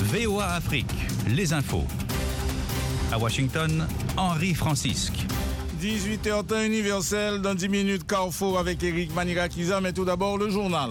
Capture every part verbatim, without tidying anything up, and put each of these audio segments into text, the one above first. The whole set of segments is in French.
V O A Afrique, les infos. À Washington, Henri Francisque. dix-huit heures temps universel, dans dix minutes, Carrefour avec Eric Manirakiza, mais tout d'abord le journal.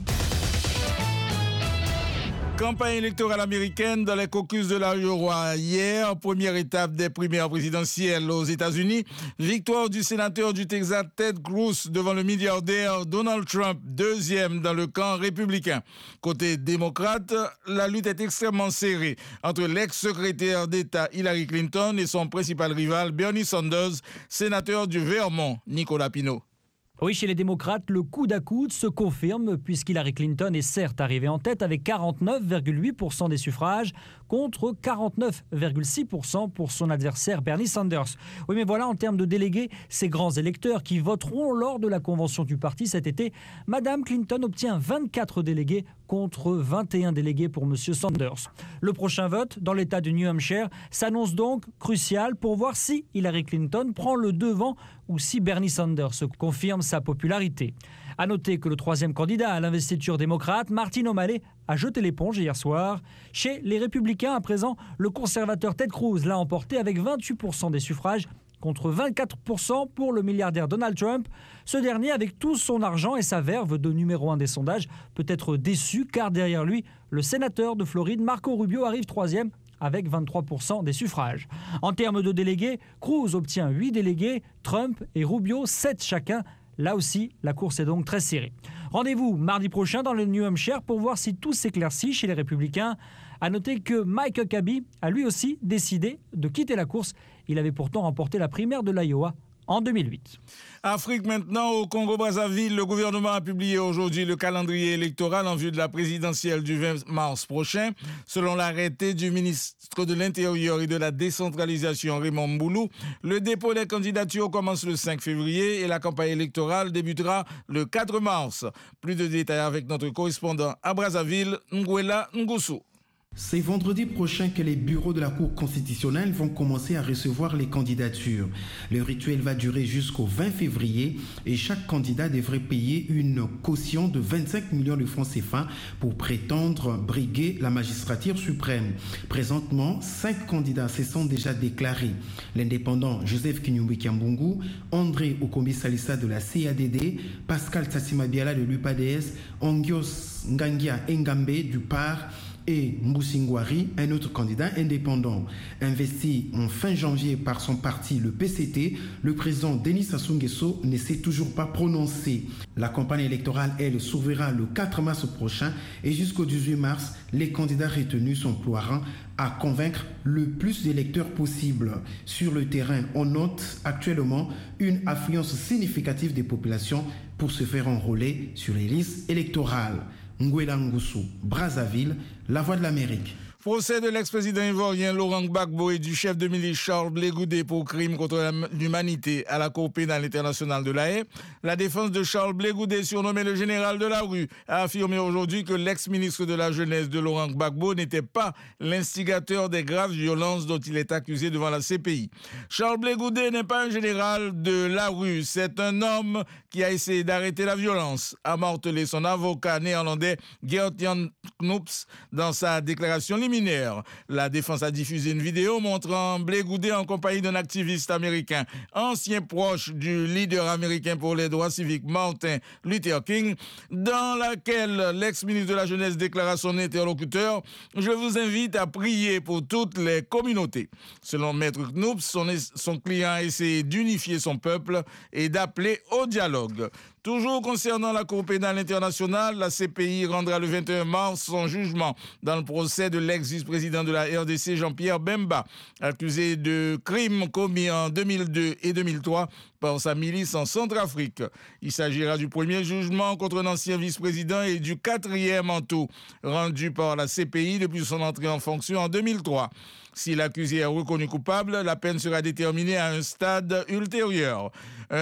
Campagne électorale américaine dans les caucus de l'Iowa hier, première étape des primaires présidentielles aux États-Unis. Victoire du sénateur du Texas Ted Cruz devant le milliardaire Donald Trump, deuxième dans le camp républicain. Côté démocrate, la lutte est extrêmement serrée entre l'ex-secrétaire d'État Hillary Clinton et son principal rival Bernie Sanders, sénateur du Vermont, Nicolas Pinault. Oui, chez les démocrates, le coude à coude se confirme puisqu'Hillary Clinton est certes arrivée en tête avec quarante-neuf virgule huit pour cent des suffrages contre quarante-neuf virgule six pour cent pour son adversaire Bernie Sanders. Oui, mais voilà, en termes de délégués, ces grands électeurs qui voteront lors de la convention du parti cet été, Madame Clinton obtient vingt-quatre délégués contre vingt et un délégués pour M. Sanders. Le prochain vote, dans l'État du New Hampshire, s'annonce donc crucial pour voir si Hillary Clinton prend le devant ou si Bernie Sanders confirme sa popularité. À noter que le troisième candidat à l'investiture démocrate, Martin O'Malley, a jeté l'éponge hier soir. Chez les Républicains, à présent, le conservateur Ted Cruz l'a emporté avec vingt-huit pour cent des suffrages contre vingt-quatre pour cent pour le milliardaire Donald Trump. Ce dernier, avec tout son argent et sa verve de numéro un des sondages, peut être déçu car derrière lui, le sénateur de Floride, Marco Rubio, arrive troisième avec vingt-trois pour cent des suffrages. En termes de délégués, Cruz obtient huit délégués, Trump et Rubio sept chacun. Là aussi, la course est donc très serrée. Rendez-vous mardi prochain dans le New Hampshire pour voir si tout s'éclaircit chez les Républicains. À noter que Mike Huckabee a lui aussi décidé de quitter la course. Il avait pourtant remporté la primaire de l'Iowa en deux mille huit. Afrique maintenant, au Congo-Brazzaville, le gouvernement a publié aujourd'hui le calendrier électoral en vue de la présidentielle du vingt mars prochain. Selon l'arrêté du ministre de l'Intérieur et de la décentralisation Raymond Mboulou, le dépôt des candidatures commence le cinq février et la campagne électorale débutera le quatre mars. Plus de détails avec notre correspondant à Brazzaville, Nguela Ngusu. C'est vendredi prochain que les bureaux de la Cour constitutionnelle vont commencer à recevoir les candidatures. Le rituel va durer jusqu'au vingt février et chaque candidat devrait payer une caution de vingt-cinq millions de francs C F A pour prétendre briguer la magistrature suprême. Présentement, cinq candidats se sont déjà déclarés. L'indépendant Joseph Kinyumbi Kiambungu, André Okombi Salissa de la C A D D, Pascal Tassima Biala de l'U P A D S, Ongios Ngangia Engambe du P A R, et Mboussingwari, un autre candidat indépendant. Investi en fin janvier par son parti, le P C T, le président Denis Sassou Nguesso ne s'est toujours pas prononcé. La campagne électorale, elle, s'ouvrira le quatre mars prochain et jusqu'au dix-huit mars, les candidats retenus s'emploieront à convaincre le plus d'électeurs possible. Sur le terrain, on note actuellement une affluence significative des populations pour se faire enrôler sur les listes électorales. Nguela Ngusu, Brazzaville, La Voix de l'Amérique. Procès de l'ex-président ivoirien Laurent Gbagbo et du chef de milice Charles Blé Goudé pour crime contre l'humanité à la Cour pénale internationale de La Haye. La défense de Charles Blé Goudé, surnommé le général de la rue, a affirmé aujourd'hui que l'ex-ministre de la Jeunesse de Laurent Gbagbo n'était pas l'instigateur des graves violences dont il est accusé devant la C P I. Charles Blé Goudé n'est pas un général de la rue, c'est un homme qui a essayé d'arrêter la violence, a martelé son avocat néerlandais Geert-Jan Knops dans sa déclaration liminaire. La défense a diffusé une vidéo montrant Blé Goudé en compagnie d'un activiste américain, ancien proche du leader américain pour les droits civiques Martin Luther King, dans laquelle l'ex-ministre de la Jeunesse déclara à son interlocuteur « Je vous invite à prier pour toutes les communautés ». Selon Maître Knops, son, son client a essayé d'unifier son peuple et d'appeler au dialogue. Toujours concernant la Cour pénale internationale, la C P I rendra le vingt et un mars son jugement dans le procès de l'ex-vice-président de la R D C Jean-Pierre Bemba, accusé de crimes commis en deux mille deux et deux mille trois par sa milice en Centrafrique. Il s'agira du premier jugement contre un ancien vice-président et du quatrième en tout, rendu par la C P I depuis son entrée en fonction en deux mille trois. Si l'accusé est reconnu coupable, la peine sera déterminée à un stade ultérieur.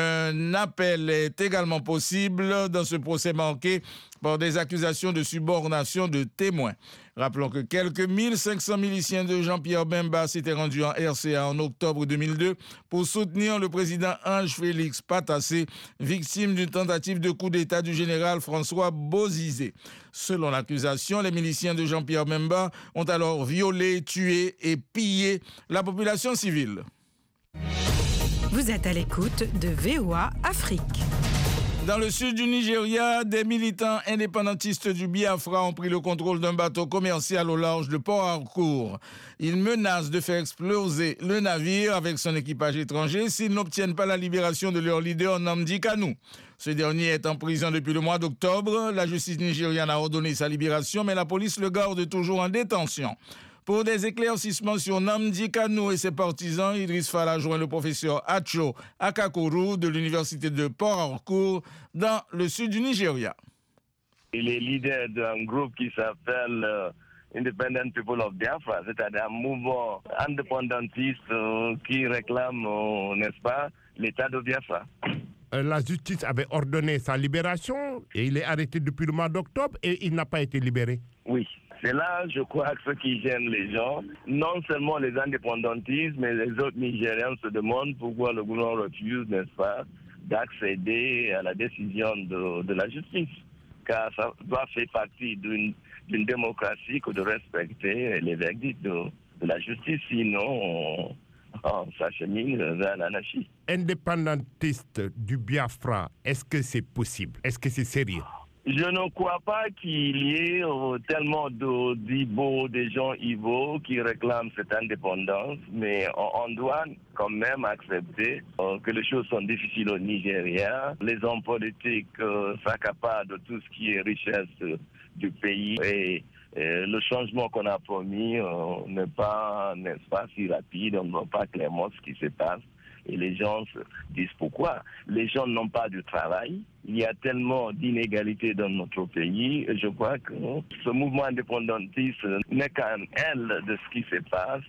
Un appel est également possible dans ce procès marqué par des accusations de subornation de témoins. Rappelons que quelques mille cinq cents miliciens de Jean-Pierre Bemba s'étaient rendus en R C A en octobre deux mille deux pour soutenir le président Ange-Félix Patassé, victime d'une tentative de coup d'État du général François Bozizé. Selon l'accusation, les miliciens de Jean-Pierre Bemba ont alors violé, tué et pillé la population civile. Vous êtes à l'écoute de V O A Afrique. Dans le sud du Nigeria, des militants indépendantistes du Biafra ont pris le contrôle d'un bateau commercial au large de Port Harcourt. Ils menacent de faire exploser le navire avec son équipage étranger s'ils n'obtiennent pas la libération de leur leader Nnamdi Kanu. Ce dernier est en prison depuis le mois d'octobre. La justice nigériane a ordonné sa libération, mais la police le garde toujours en détention. Pour des éclaircissements sur Nnamdi Kanu et ses partisans, Idriss Fall a joint le professeur Acho Akakuru de l'université de Port Harcourt dans le sud du Nigeria. Il est leader d'un groupe qui s'appelle euh, Independent People of Biafra, c'est-à-dire un mouvement indépendantiste euh, qui réclame, euh, n'est-ce pas, l'État de Biafra. La justice avait ordonné sa libération et il est arrêté depuis le mois d'octobre et il n'a pas été libéré. Oui. C'est là, je crois, que ce qui gêne les gens, non seulement les indépendantistes, mais les autres Nigériens se demandent pourquoi le gouvernement refuse, n'est-ce pas, d'accéder à la décision de, de la justice. Car ça doit faire partie d'une, d'une démocratie que de respecter les verdicts de, de la justice, sinon on, on s'achemine vers l'anarchie. Indépendantiste du Biafra, est-ce que c'est possible? Est-ce que c'est sérieux? Je ne crois pas qu'il y ait euh, tellement de, d'Ibo, des gens Ibo qui réclament cette indépendance, mais on, on doit quand même accepter euh, que les choses sont difficiles au Nigeria. Les hommes politiques euh, s'accaparent de tout ce qui est richesse euh, du pays et, et le changement qu'on a promis euh, n'est pas, n'est-ce pas, si rapide, on ne voit pas clairement ce qui se passe. Et les gens se disent pourquoi. Les gens n'ont pas de travail. Il y a tellement d'inégalités dans notre pays. Et je crois que ce mouvement indépendantiste n'est qu'un aile de ce qui se passe.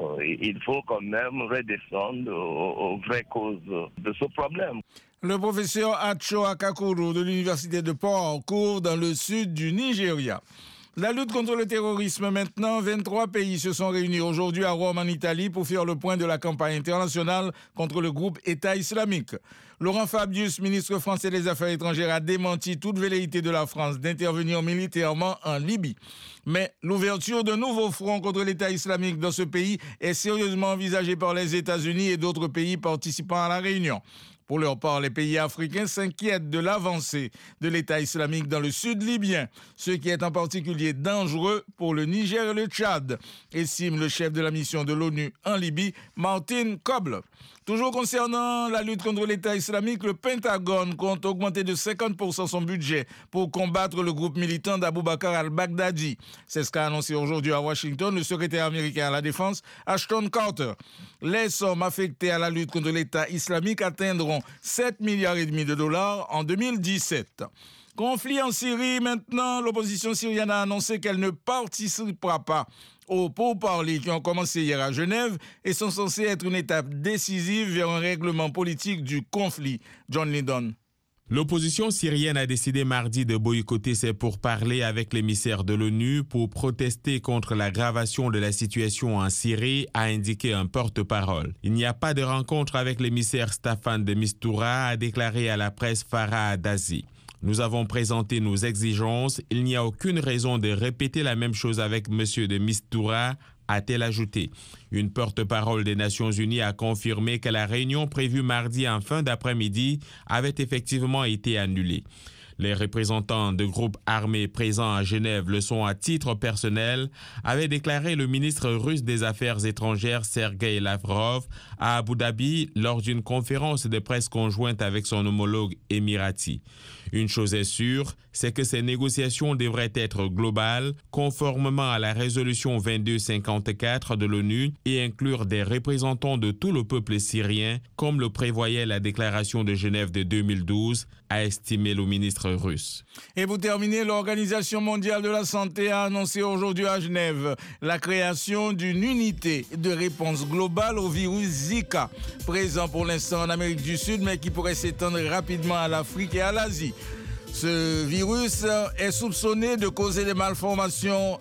Il faut quand même redescendre aux, aux vraies causes de ce problème. Le professeur Acho Akakuru de l'université de Port Harcourt dans le sud du Nigeria. La lutte contre le terrorisme maintenant, vingt-trois pays se sont réunis aujourd'hui à Rome en Italie pour faire le point de la campagne internationale contre le groupe État islamique. Laurent Fabius, ministre français des Affaires étrangères, a démenti toute velléité de la France d'intervenir militairement en Libye. Mais l'ouverture de nouveaux fronts contre l'État islamique dans ce pays est sérieusement envisagée par les États-Unis et d'autres pays participant à la réunion. Pour leur part, les pays africains s'inquiètent de l'avancée de l'État islamique dans le sud libyen, ce qui est en particulier dangereux pour le Niger et le Tchad, estime le chef de la mission de l'ONU en Libye, Martin Kobler. Toujours concernant la lutte contre l'État islamique, le Pentagone compte augmenter de cinquante pour cent son budget pour combattre le groupe militant d'Abou Bakr al-Baghdadi. C'est ce qu'a annoncé aujourd'hui à Washington le secrétaire américain à la Défense, Ashton Carter. Les sommes affectées à la lutte contre l'État islamique atteindront sept milliards et demi de dollars en deux mille dix-sept. Conflit en Syrie maintenant, l'opposition syrienne a annoncé qu'elle ne participera pas aux pourparlers qui ont commencé hier à Genève et sont censés être une étape décisive vers un règlement politique du conflit. John Lydon. L'opposition syrienne a décidé mardi de boycotter ses pourparlers avec l'émissaire de l'ONU pour protester contre l'aggravation de la situation en Syrie, a indiqué un porte-parole. Il n'y a pas de rencontre avec l'émissaire Staffan de Mistura, a déclaré à la presse Farah Dazi. Nous avons présenté nos exigences. Il n'y a aucune raison de répéter la même chose avec M. de Mistura, a-t-elle ajouté. Une porte-parole des Nations Unies a confirmé que la réunion prévue mardi en fin d'après-midi avait effectivement été annulée. Les représentants de groupes armés présents à Genève le sont à titre personnel, avait déclaré le ministre russe des Affaires étrangères Sergei Lavrov à Abu Dhabi lors d'une conférence de presse conjointe avec son homologue émirati. Une chose est sûre, c'est que ces négociations devraient être globales, conformément à la résolution vingt-deux cinquante-quatre de l'ONU et inclure des représentants de tout le peuple syrien, comme le prévoyait la déclaration de Genève de deux mille douze, a estimé le ministre russe. Et pour terminer, l'Organisation mondiale de la santé a annoncé aujourd'hui à Genève la création d'une unité de réponse globale au virus Zika, présent pour l'instant en Amérique du Sud, mais qui pourrait s'étendre rapidement à l'Afrique et à l'Asie. Ce virus est soupçonné de causer des malformations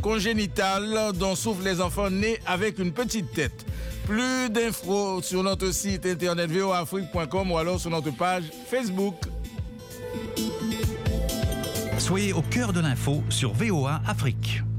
congénitale dont souffrent les enfants nés avec une petite tête. Plus d'infos sur notre site internet v o a afrique point com ou alors sur notre page Facebook. Soyez au cœur de l'info sur V O A Afrique.